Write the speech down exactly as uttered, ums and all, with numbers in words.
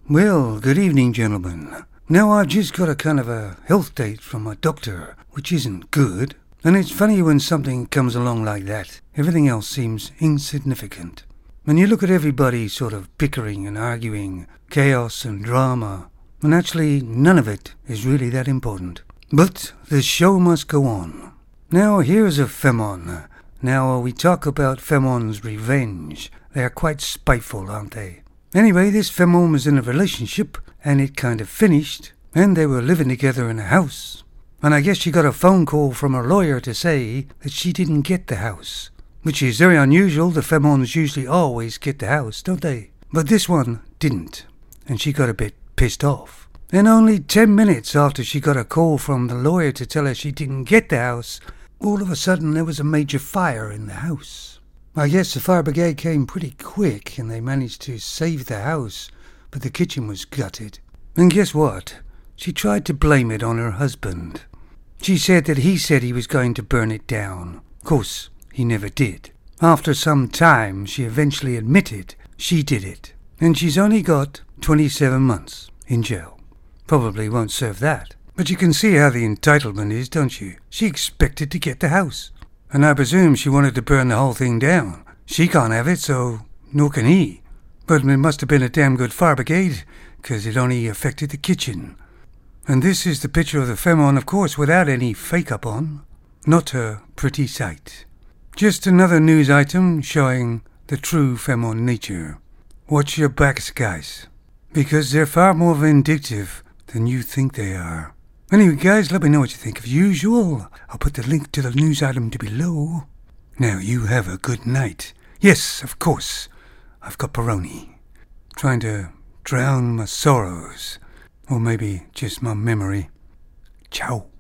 Well, good evening, gentlemen. Now, I've just got a kind of a health date from my doctor, which isn't good. And it's funny when something comes along like that, everything else seems insignificant. When you look at everybody sort of bickering and arguing, chaos and drama, and actually none of it is really that important. But the show must go on. Now, here's a Femon. Now, we talk about Femon's revenge. They're quite spiteful, aren't they? Anyway, this Femon was in a relationship, and it kind of finished, and they were living together in a house. And I guess she got a phone call from her lawyer to say that she didn't get the house. Which is very unusual. The Femons usually always get the house, don't they? But this one didn't, and she got a bit pissed off. And only ten minutes after she got a call from the lawyer to tell her she didn't get the house, all of a sudden there was a major fire in the house. I guess the fire brigade came pretty quick and they managed to save the house, but the kitchen was gutted. And guess what? She tried to blame it on her husband. She said that he said he was going to burn it down. Of course, he never did. After some time, she eventually admitted she did it. And she's only got twenty-seven months in jail. Probably won't serve that. But you can see how the entitlement is, don't you? She expected to get the house. And I presume she wanted to burn the whole thing down. She can't have it, so nor can he. But it must have been a damn good fire brigade, because it only affected the kitchen. And this is the picture of the Femon, of course, without any fake-up on. Not a pretty sight. Just another news item showing the true Femon nature. Watch your backs, guys, because they're far more vindictive than you think they are. Anyway, guys, let me know what you think. As usual, I'll put the link to the news item to below. Now, you have a good night. Yes, of course, I've got Peroni. Trying to drown my sorrows. Or maybe just my memory. Ciao.